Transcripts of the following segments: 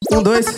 Um, dois.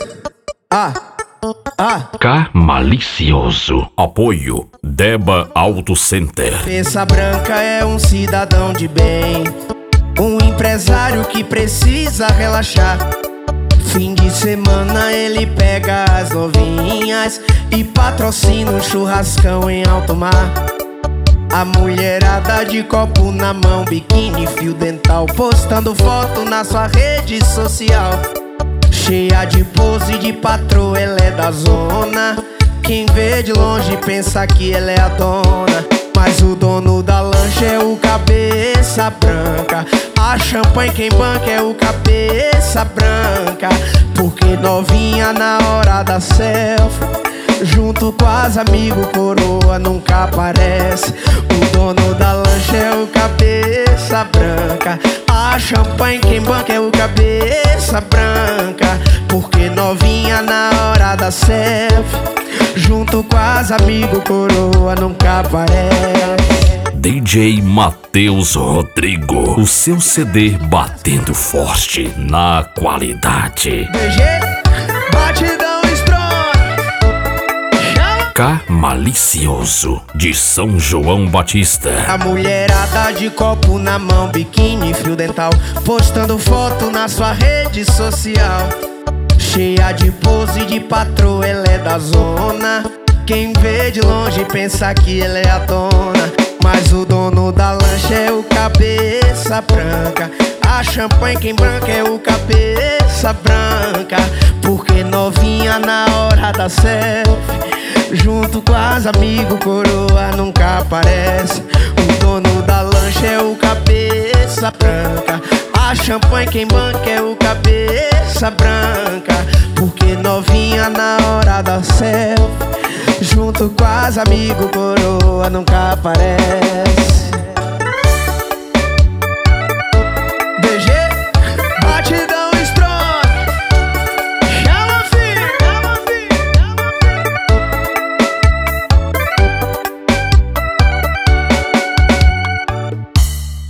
K Malicioso. Apoio Deba Auto Center. Pensa Branca é um cidadão de bem, um empresário que precisa relaxar. Fim de semana ele pega as novinhas e patrocina um churrascão em alto mar. A mulherada de copo na mão, biquíni, fio dental, postando foto na sua rede social. Cheia de pose de patroa, ela é da zona. Quem vê de longe pensa que ela é a dona, mas o dono da lancha é o cabeça branca. A champanhe quem banca é o cabeça branca. Porque novinha na hora da selfie, junto com as amigos, coroa nunca aparece. O dono da lancha é o cabeça branca. A champanhe quem banca é o cabeça branca. Porque novinha na hora da selfie, junto com as amigos, coroa nunca aparece. DJ Matheus Rodrigo, o seu CD batendo forte na qualidade. BG, batidão strong. K Malicioso, de São João Batista. A mulherada de copo na mão, biquíni, fio dental, postando foto na sua rede social. Cheia de pose de patroa, ela é da zona. Quem vê de longe pensa que ela é a dona, mas o dono da lancha é o cabeça branca. A champanhe quem branca é o cabeça branca. Porque novinha na hora da selfie, junto com as amigos, coroa nunca aparece. O dono da lancha é o cabeça branca. A champanhe quem banca é o cabeça branca. Porque novinha na hora da selfie, junto com as amigos, coroa nunca aparece.